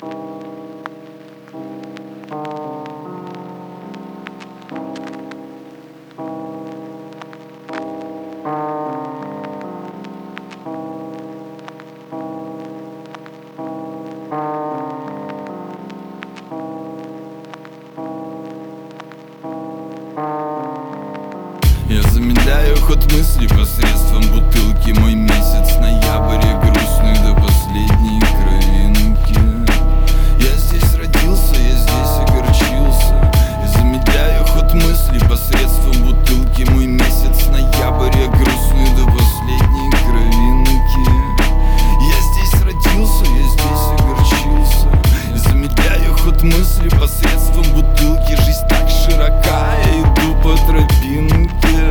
Я замедляю ход мысли посредством бутылки. Мой месяц ноябрь, я грустный до последней кровинки. Я здесь родился, я здесь огорчился. Я замедляю ход мысли посредством бутылки. Мой месяц ноябрь, я грустный до последней кровинки. Я здесь родился, я здесь огорчился. Я замедляю ход мысли посредством бутылки. Жизнь так широка, я иду по тропинке.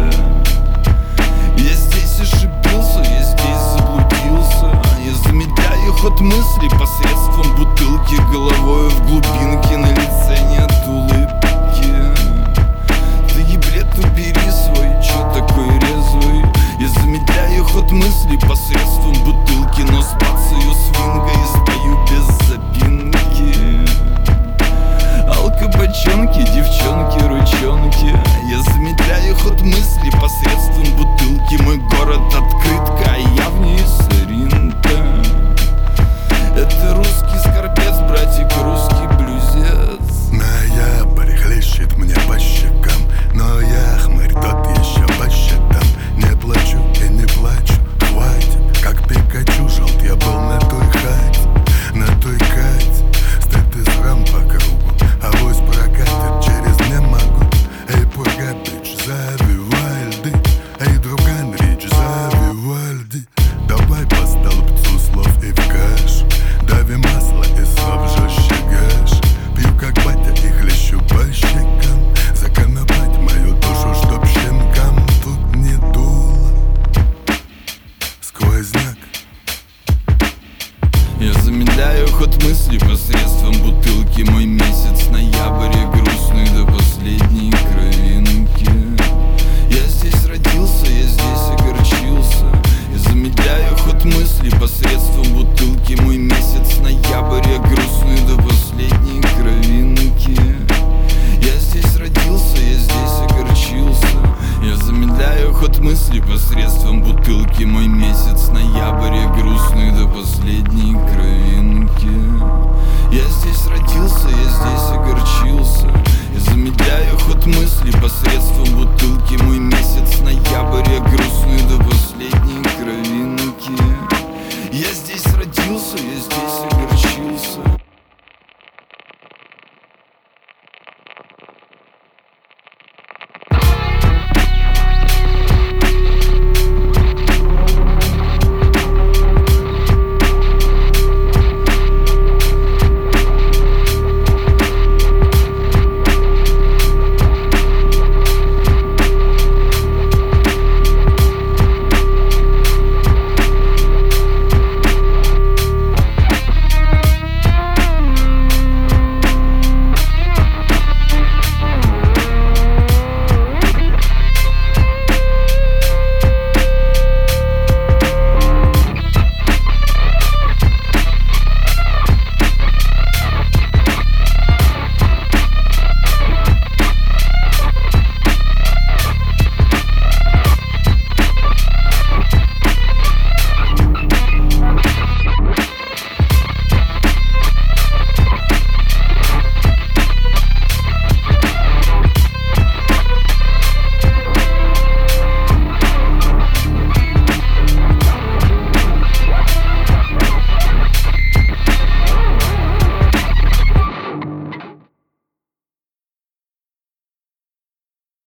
Я здесь ошибился, я здесь заблудился. Я замедляю ход мысли посредством бутылки. Головой в глубинке, на лице нет улыбки. Ты еблет, убери свой, чё такой резвый? Я замедляю ход мысли посредством бутылки. Но спацаю свинга и спою без запинки. Алкобочонки, девчонки, ручонки. Я замедляю ход мысли посредством бутылки. Мой город открытка, а я в ней соринка. Это русский скорбец, братик, русский блюзец. Ноябрь хлещет мне по щекам, но я хмырь тот еще по счетам. Не плачу и не плачу, хватит. Как Пикачу желт я был на той хате, на той кате. Стыд и срам по кругу, авось прокатит, через не могу. Эй, пурга, бич, завивай льды. Эй, друган, речь, завивай льды. Давай по столбцу слов и в кашу. Дави масло и слов жестче гаш. Пью как батя и хлещу по щекам. Законопать мою душу, чтоб щенкам тут не дуло. Сквозняк. Я замедляю ход мысли посредством бутылки. Мой месяц ноябрь, я грустный до последней кровинки. Я здесь родился, я здесь огорчился. Я замедляю ход мысли посредством бутылки. Мой месяц ноябрь, я грустный до последней кровинки. Я здесь родился, я здесь огорчился. Я замедляю ход мысли посредством бутылки. Мой месяц ноябрь, я грустный до последней кровинки. Я здесь родился, я здесь огорчился. Я замедляю ход мысли посредством бутылки. Мой месяц ноябрь, я грустный до последней кровинки. Я здесь родился, я здесь огорчился.